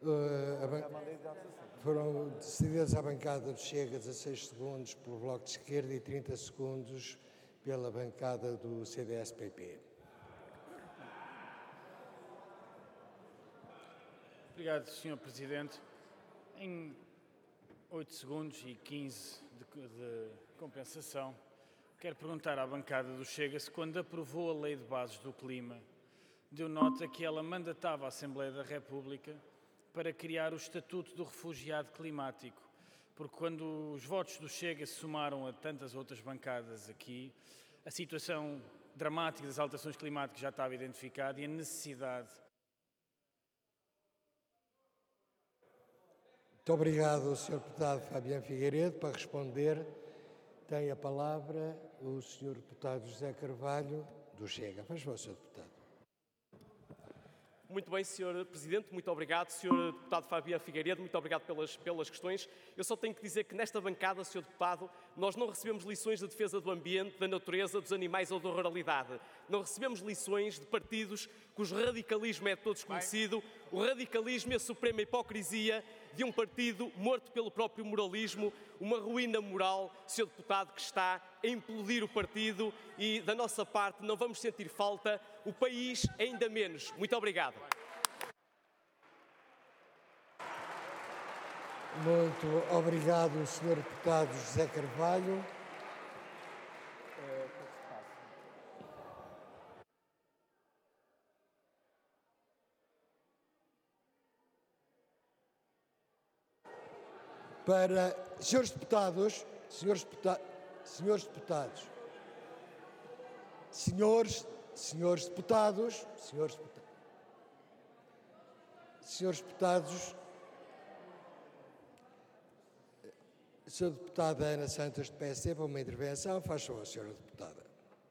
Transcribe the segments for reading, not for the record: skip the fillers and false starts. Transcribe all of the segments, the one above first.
Foram decididas à bancada do Chega 16 segundos pelo Bloco de Esquerda e 30 segundos pela bancada do CDS-PP. Obrigado, Sr. Presidente. Em 8 segundos e 15 de compensação, quero perguntar à bancada do Chega se, quando aprovou a Lei de Bases do Clima, deu nota que ela mandatava a Assembleia da República para criar o Estatuto do Refugiado Climático, porque quando os votos do Chega se somaram a tantas outras bancadas aqui, a situação dramática das alterações climáticas já estava identificada e a necessidade. Muito obrigado, Sr. Deputado Fabiano Figueiredo. Para responder, tem a palavra o Sr. Deputado José Carvalho, do Chega. Faz favor, Sr. Deputado. Muito bem, Sr. Presidente, muito obrigado. Sr. Deputado Fabiano Figueiredo, muito obrigado pelas questões. Eu só tenho que dizer que nesta bancada, Sr. Deputado, nós não recebemos lições de defesa do ambiente, da natureza, dos animais ou da ruralidade. Não recebemos lições de partidos cujo radicalismo é de todos conhecido. O radicalismo é a suprema hipocrisia de um partido morto pelo próprio moralismo, uma ruína moral, Sr. Deputado, que está a implodir o partido e, da nossa parte, não vamos sentir falta, o país ainda menos. Muito obrigado. Muito obrigado, Sr. Deputado José Carvalho. Para senhores deputados, Sra. Deputada Ana Santos, do PSD, para uma intervenção. Faz favor, Sra. Deputada.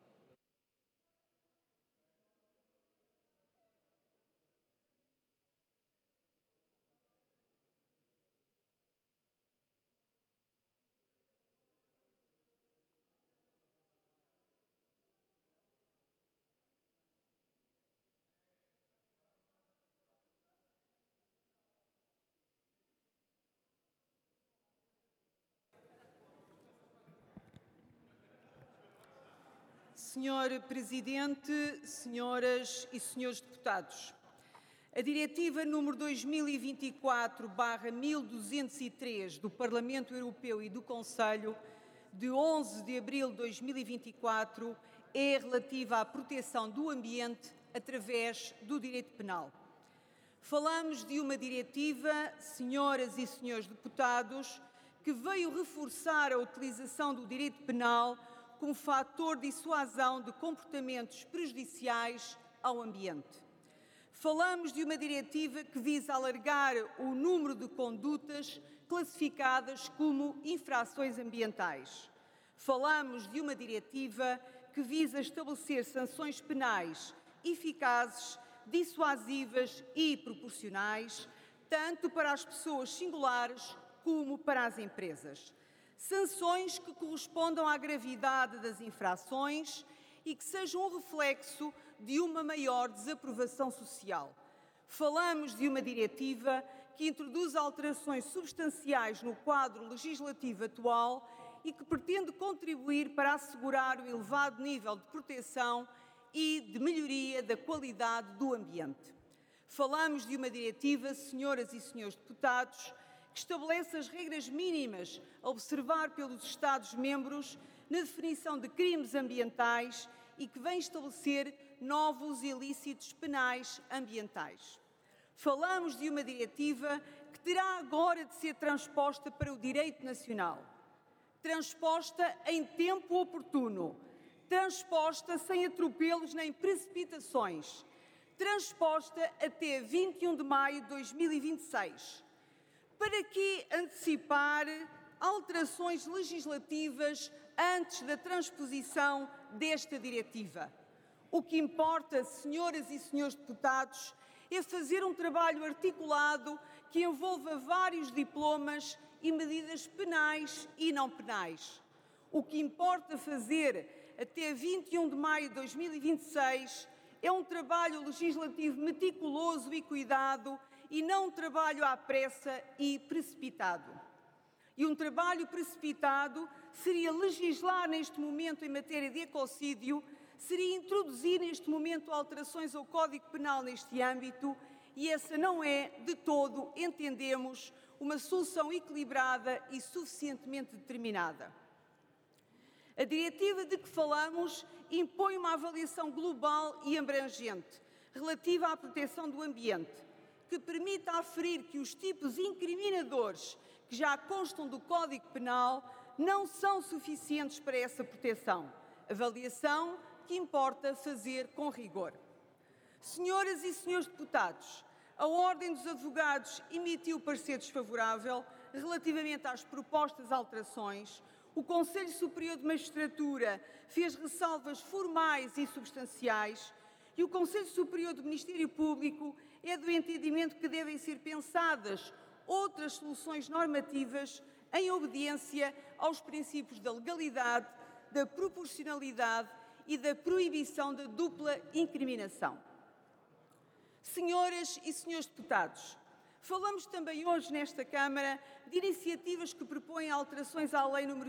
Senhor Presidente, senhoras e senhores deputados, a Diretiva número 2024/1203 do Parlamento Europeu e do Conselho, de 11 de abril de 2024, é relativa à proteção do ambiente através do direito penal. Falamos de uma diretiva, senhoras e senhores deputados, que veio reforçar a utilização do direito penal como fator de dissuasão de comportamentos prejudiciais ao ambiente. Falamos de uma diretiva que visa alargar o número de condutas classificadas como infrações ambientais. Falamos de uma diretiva que visa estabelecer sanções penais eficazes, dissuasivas e proporcionais, tanto para as pessoas singulares como para as empresas. Sanções que correspondam à gravidade das infrações e que sejam um reflexo de uma maior desaprovação social. Falamos de uma diretiva que introduz alterações substanciais no quadro legislativo atual e que pretende contribuir para assegurar o elevado nível de proteção e de melhoria da qualidade do ambiente. Falamos de uma diretiva, senhoras e senhores deputados, que estabelece as regras mínimas a observar pelos Estados-membros na definição de crimes ambientais e que vem estabelecer novos ilícitos penais ambientais. Falamos de uma diretiva que terá agora de ser transposta para o direito nacional. Transposta em tempo oportuno. Transposta sem atropelos nem precipitações. Transposta até 21 de maio de 2026. Para que antecipar alterações legislativas antes da transposição desta diretiva? O que importa, senhoras e senhores deputados, é fazer um trabalho articulado que envolva vários diplomas e medidas penais e não penais. O que importa fazer até 21 de maio de 2026 É um trabalho legislativo meticuloso e cuidado e não um trabalho à pressa e precipitado. E um trabalho precipitado seria legislar neste momento em matéria de ecocídio, seria introduzir neste momento alterações ao Código Penal neste âmbito, e essa não é, de todo, entendemos, uma solução equilibrada e suficientemente determinada. A diretiva de que falamos impõe uma avaliação global e abrangente relativa à proteção do ambiente, que permita aferir que os tipos incriminadores que já constam do Código Penal não são suficientes para essa proteção. Avaliação que importa fazer com rigor. Senhoras e senhores deputados, a Ordem dos Advogados emitiu parecer desfavorável relativamente às propostas alterações. O Conselho Superior de Magistratura fez ressalvas formais e substanciais e o Conselho Superior do Ministério Público é do entendimento que devem ser pensadas outras soluções normativas em obediência aos princípios da legalidade, da proporcionalidade e da proibição da dupla incriminação. Senhoras e senhores deputados, falamos também hoje nesta Câmara de iniciativas que propõem alterações à Lei nº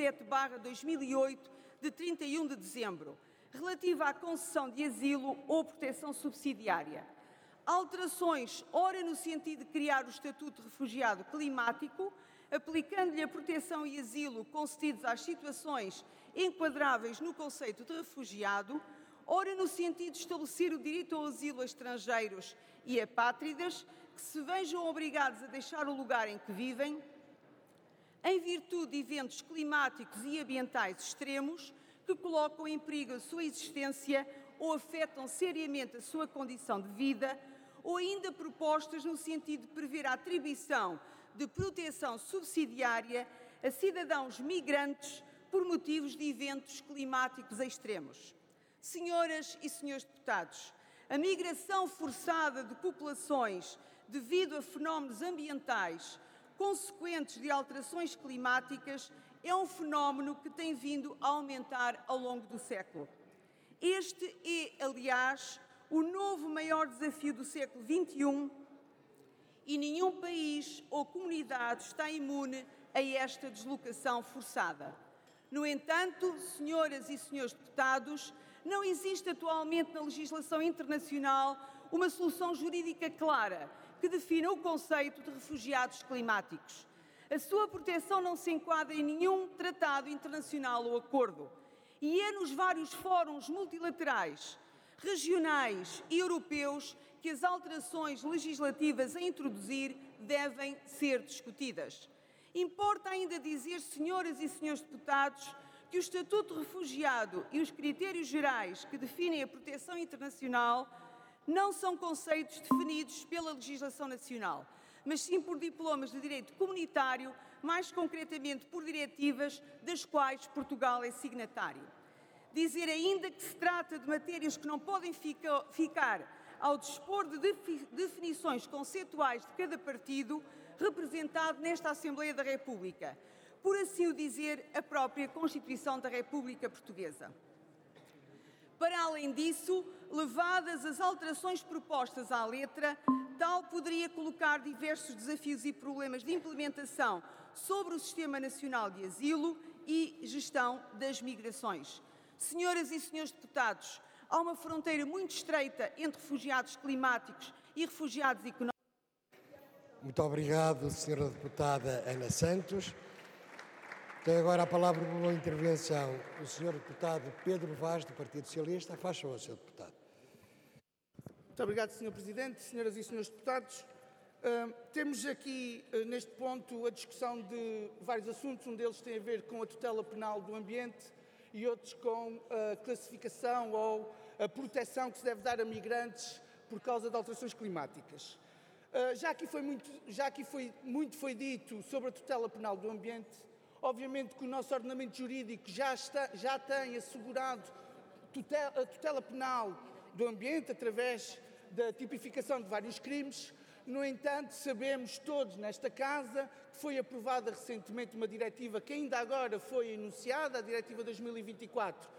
27/2008, de 31 de dezembro, relativa à concessão de asilo ou proteção subsidiária. Alterações, ora no sentido de criar o Estatuto de Refugiado Climático, aplicando-lhe a proteção e asilo concedidos às situações enquadráveis no conceito de refugiado, ora no sentido de estabelecer o direito ao asilo a estrangeiros e apátridas que se vejam obrigados a deixar o lugar em que vivem, em virtude de eventos climáticos e ambientais extremos que colocam em perigo a sua existência ou afetam seriamente a sua condição de vida, ou ainda propostas no sentido de prever a atribuição de proteção subsidiária a cidadãos migrantes por motivos de eventos climáticos extremos. Senhoras e senhores deputados, a migração forçada de populações devido a fenómenos ambientais consequentes de alterações climáticas é um fenómeno que tem vindo a aumentar ao longo do século. Este é, aliás, o novo maior desafio do século XXI e nenhum país ou comunidade está imune a esta deslocação forçada. No entanto, senhoras e senhores deputados, não existe atualmente na legislação internacional uma solução jurídica clara que defina o conceito de refugiados climáticos. A sua proteção não se enquadra em nenhum tratado internacional ou acordo. E é nos vários fóruns multilaterais, regionais e europeus que as alterações legislativas a introduzir devem ser discutidas. Importa ainda dizer, senhoras e senhores deputados, que o Estatuto de Refugiado e os critérios gerais que definem a proteção internacional não são conceitos definidos pela legislação nacional, mas sim por diplomas de direito comunitário, mais concretamente por diretivas das quais Portugal é signatário. Dizer ainda que se trata de matérias que não podem ficar ao dispor de definições conceituais de cada partido representado nesta Assembleia da República, por assim o dizer a própria Constituição da República Portuguesa. Para além disso, levadas as alterações propostas à letra, tal poderia colocar diversos desafios e problemas de implementação sobre o Sistema Nacional de Asilo e Gestão das Migrações. Senhoras e senhores deputados, há uma fronteira muito estreita entre refugiados climáticos e refugiados económicos. Muito obrigado, senhora deputada Ana Santos. Tem agora a palavra para uma intervenção o senhor deputado Pedro Vaz, do Partido Socialista. Faz favor, senhor deputado. Muito obrigado, senhor Presidente. Senhoras e senhores deputados, temos aqui, neste ponto, a discussão de vários assuntos. Um deles tem a ver com a tutela penal do ambiente e outros com a classificação ou a proteção que se deve dar a migrantes por causa de alterações climáticas. Já aqui foi muito dito sobre a tutela penal do ambiente. Obviamente que o nosso ordenamento jurídico já tem assegurado a tutela penal do ambiente através da tipificação de vários crimes. No entanto, sabemos todos nesta Casa que foi aprovada recentemente uma diretiva que ainda agora foi enunciada, a Diretiva 2024,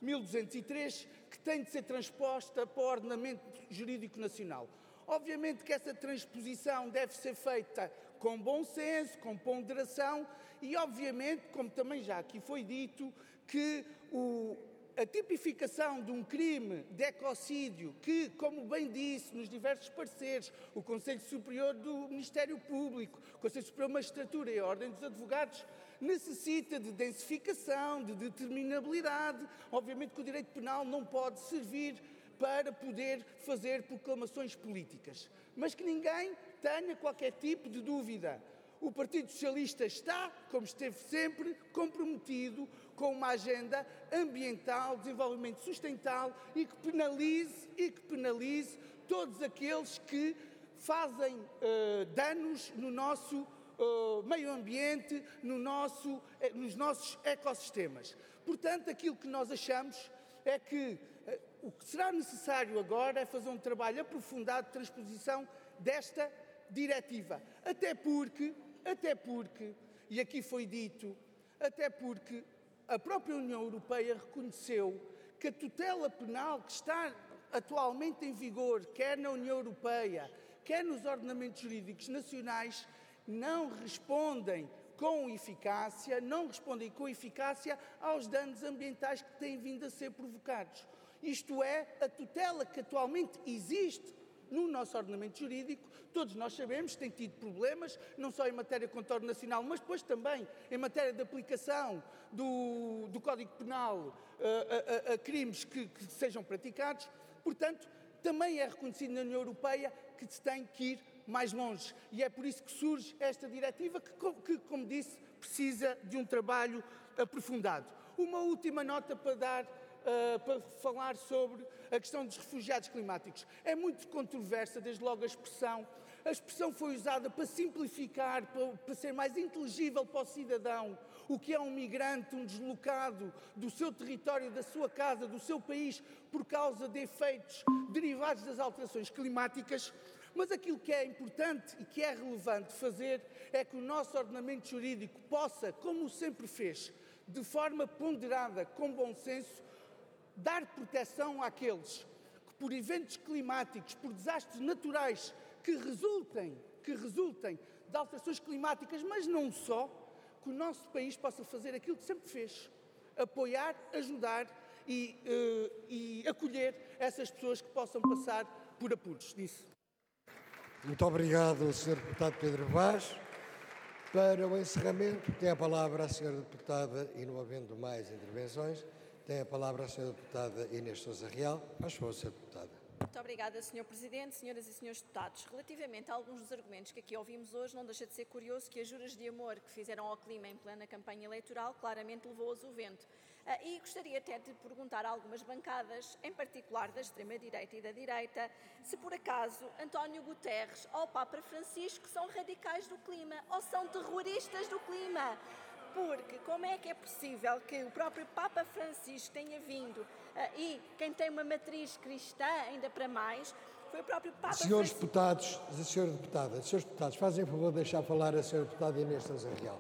1203, que tem de ser transposta para o ordenamento jurídico nacional. Obviamente que essa transposição deve ser feita com bom senso, com ponderação e, obviamente, como também já aqui foi dito, que a tipificação de um crime de ecocídio que, como bem disse nos diversos pareceres, o Conselho Superior do Ministério Público, o Conselho Superior da Magistratura e a Ordem dos Advogados, necessita de densificação, de determinabilidade. Obviamente que o direito penal não pode servir para poder fazer proclamações políticas. Mas que ninguém tenha qualquer tipo de dúvida. O Partido Socialista está, como esteve sempre, comprometido com uma agenda ambiental, desenvolvimento sustentável e que penalize todos aqueles que fazem danos no nosso meio ambiente, nos nossos ecossistemas. Portanto, aquilo que nós achamos é que o que será necessário agora é fazer um trabalho aprofundado de transposição desta diretiva. Até porque, e aqui foi dito, até porque a própria União Europeia reconheceu que a tutela penal que está atualmente em vigor, quer na União Europeia, quer nos ordenamentos jurídicos nacionais, não respondem com eficácia aos danos ambientais que têm vindo a ser provocados. Isto é, a tutela que atualmente existe no nosso ordenamento jurídico, todos nós sabemos, tem tido problemas, não só em matéria de contorno nacional, mas depois também em matéria de aplicação do Código Penal a crimes que sejam praticados. Portanto, também é reconhecido na União Europeia que se tem que ir mais longe. E é por isso que surge esta diretiva que, como disse, precisa de um trabalho aprofundado. Uma última nota para falar sobre a questão dos refugiados climáticos. É muito controversa, desde logo a expressão. A expressão foi usada para simplificar, para ser mais inteligível para o cidadão o que é um migrante, um deslocado do seu território, da sua casa, do seu país, por causa de efeitos derivados das alterações climáticas. Mas aquilo que é importante e que é relevante fazer é que o nosso ordenamento jurídico possa, como sempre fez, de forma ponderada, com bom senso, dar proteção àqueles que, por eventos climáticos, por desastres naturais que resultem de alterações climáticas, mas não só, que o nosso país possa fazer aquilo que sempre fez: apoiar, ajudar e acolher essas pessoas que possam passar por apuros. Disse. Muito obrigado, Sr. Deputado Pedro Vaz. Para o encerramento, tem a palavra a Sra. Deputada, e não havendo mais intervenções, tem a palavra a Sra. Deputada Inês Sousa Real. Faz favor, Sra. Deputada. Muito obrigada, Sr. Presidente, senhoras e senhores deputados. Relativamente a alguns dos argumentos que aqui ouvimos hoje, não deixa de ser curioso que as juras de amor que fizeram ao clima em plena campanha eleitoral claramente levou-as o vento. E gostaria até de perguntar a algumas bancadas, em particular da extrema-direita e da direita, se por acaso António Guterres ou o Papa Francisco são radicais do clima ou são terroristas do clima. Porque como é que é possível que o próprio Papa Francisco tenha vindo e quem tem uma matriz cristã, ainda para mais, foi o próprio Papa Senhores Francisco. Senhores deputados, fazem favor de deixar falar a Sra. Deputada Inês Sousa Real.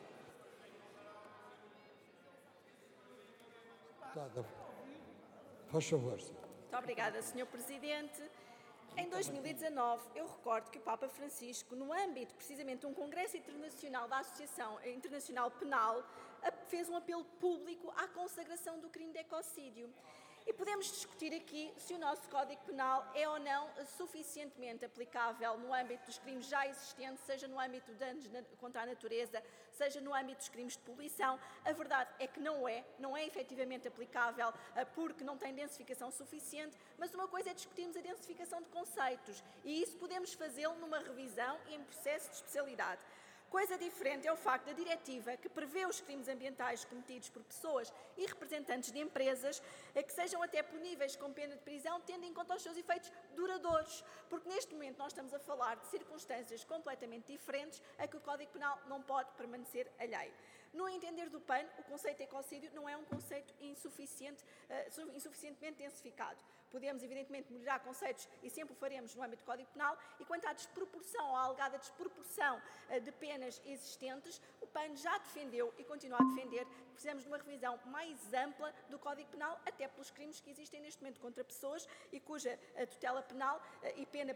Deputada, faz favor. Muito obrigada, Sr. Presidente. Em 2019, eu recordo que o Papa Francisco, no âmbito precisamente de um congresso internacional da Associação Internacional Penal, fez um apelo público à consagração do crime de ecocídio. E podemos discutir aqui se o nosso Código Penal é ou não suficientemente aplicável no âmbito dos crimes já existentes, seja no âmbito de danos contra a natureza, seja no âmbito dos crimes de poluição. A verdade é que não é efetivamente aplicável porque não tem densificação suficiente, mas uma coisa é discutirmos a densificação de conceitos e isso podemos fazê-lo numa revisão e em processo de especialidade. Coisa diferente é o facto da diretiva que prevê os crimes ambientais cometidos por pessoas e representantes de empresas que sejam até puníveis com pena de prisão, tendo em conta os seus efeitos duradouros, porque neste momento nós estamos a falar de circunstâncias completamente diferentes a que o Código Penal não pode permanecer alheio. No entender do PAN, o conceito de ecocídio não é um conceito insuficientemente densificado. Podemos, evidentemente, melhorar conceitos e sempre o faremos no âmbito do Código Penal. E quanto à desproporção, ou à alegada desproporção de penas existentes, o PAN PAN já defendeu e continua a defender que precisamos de uma revisão mais ampla do Código Penal, até pelos crimes que existem neste momento contra pessoas e cuja tutela penal e pena